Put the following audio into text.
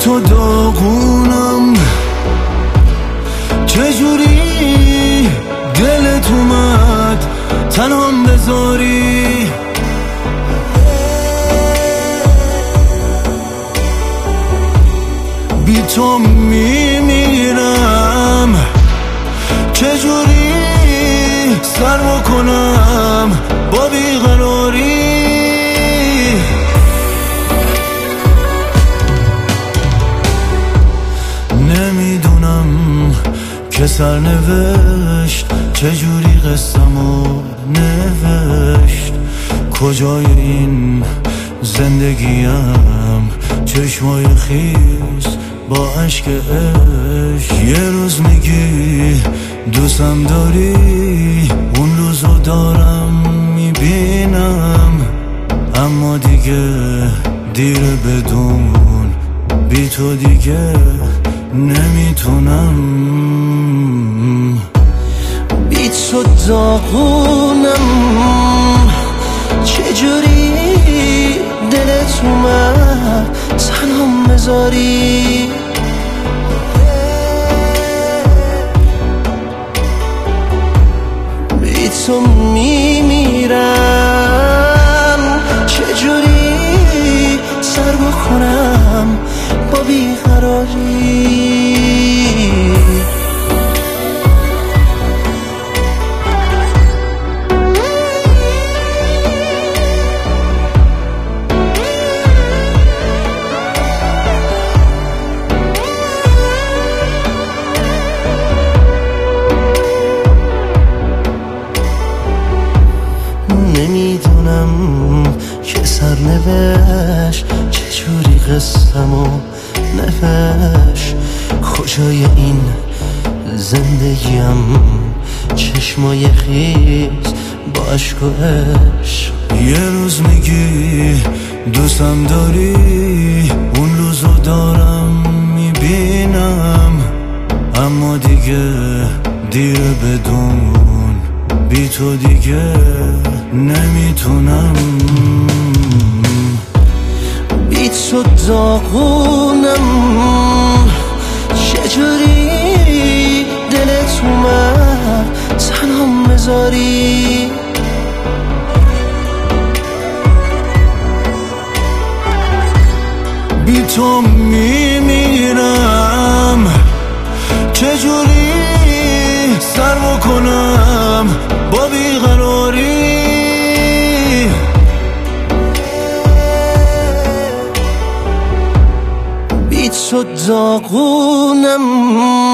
تو داغونم، چجوری دلت اومد تنهام بذاری؟ بی تو میمیرم، چجوری سر بکنم با بیقراری؟ نمیدونم که سرنوشت چجوری قصه‌مو نوشت، کجای این زندگیم چشمای خیس با عشق عشق. یه روز میگی دوستم داری، اون روزو دارم میبینم، اما دیگه دیر بدون، بی تو دیگه نمیتونم. بی تو داغونم، چجوری دلت اومد تنهام بذاری؟ بی تو میمیرم، چجوری سر بکنم با بیقراری؟ نمیدونم که سرنوشت چجوری قصه‌مو نوشت، کجای این زندگیم چشمای خیس با عشق و عشق. یه روز میگی دوستم داری، اون روزو دارم میبینم، اما دیگه دیر بدون، بی تو دیگه نمیتونم. بی تو داغونم، چجوری دلت اومد تنهام بذاری؟ بی تو میمیرم، چجوری سر بکنم با بیقراری؟ بی تو داغونم،